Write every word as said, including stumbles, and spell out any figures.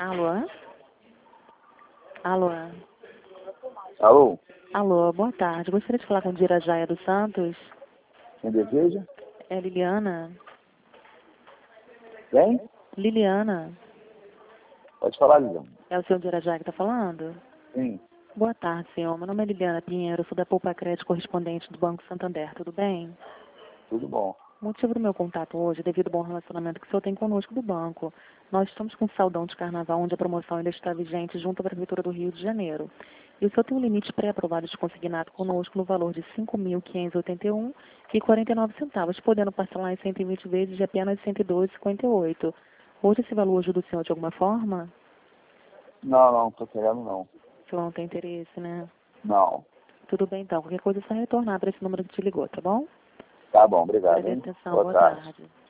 Alô? Alô? Alô? Alô, boa tarde. Gostaria de falar com Dirajaya dos Santos. Quem deseja? É Liliana. Quem? Liliana. Pode falar, Liliana. É o senhor Dirajaya que está falando? Sim. Boa tarde, senhor. Meu nome é Liliana Pinheiro, sou da Poupa Crédito correspondente do Banco Santander. Tudo bem? Tudo bom. O motivo do meu contato hoje é devido ao bom relacionamento que o senhor tem conosco do banco. Nós estamos com um saldão de carnaval, onde a promoção ainda está vigente junto à Prefeitura do Rio de Janeiro. E o senhor tem um limite pré-aprovado de consignado conosco no valor de cinco mil quinhentos e oitenta e um reais e quarenta e nove centavos, podendo parcelar em cento e vinte vezes de apenas cento e doze reais e cinquenta e oito centavos. Hoje esse valor ajuda o senhor de alguma forma? Não, não, tô querendo não. O senhor não tem interesse, né? Não. Tudo bem então, qualquer coisa é só retornar para esse número que te ligou, tá bom? Tá bom, obrigado, Agradeço hein? a atenção, Boa boa tarde. tarde.